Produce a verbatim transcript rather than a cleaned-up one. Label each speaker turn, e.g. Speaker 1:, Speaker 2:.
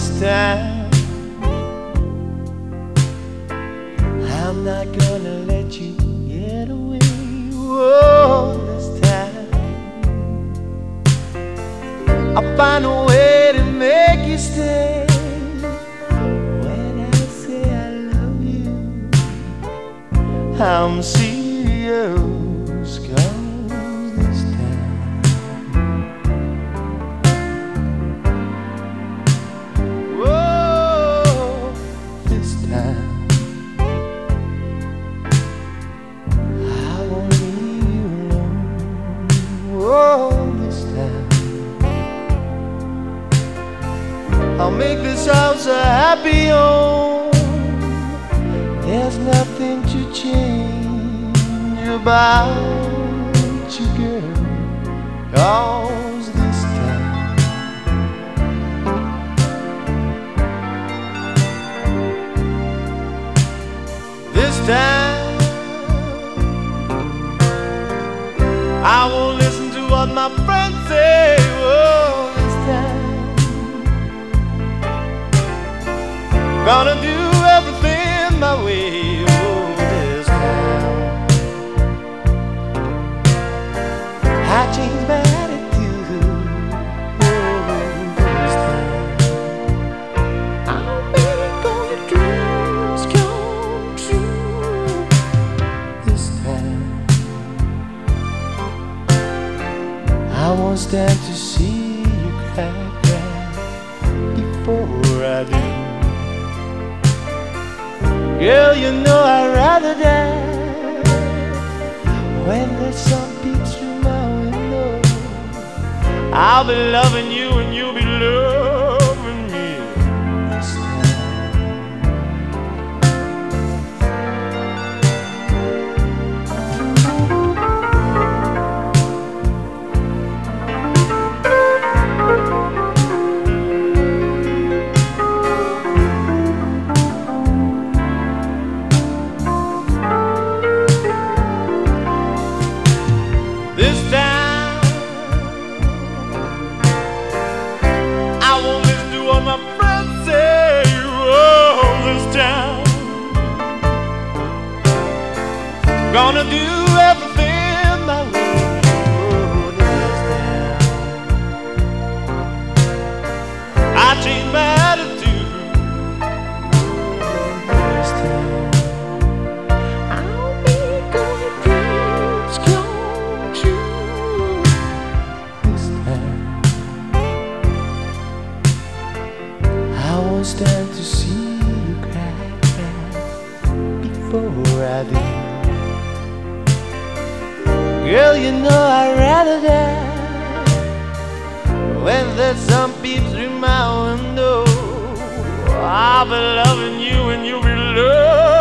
Speaker 1: this time I'm not gonna let you get away. Oh, this time I'll find a way to make you stay. When I say I love you, I'm serious, 'cause this time, whoa, this time I won't leave you alone. Whoa, this time I'll make this house a happy home. There's nothing to change about you, girl, 'cause this time This time I won't listen to what my friends say. Oh, this time gonna do everything my way. Oh, this time I changed my attitude. Oh, this time I'll make all your dreams come true. This time I won't stand to see you cry, cry before I do. Girl, you know I'd rather die when the sun peeks through my window. I'll be loving you and you'll be loving me this time. This time I won't listen to what my friends say. Oh, this time gonna do everything my way. Oh, this time I change my attitude. This time I'll make all your dreams come true. This time I won't stand to see you cry, cry before I do. Girl, you know I'd rather die when the sun peeps through my window. I'll be loving you and you'll be loving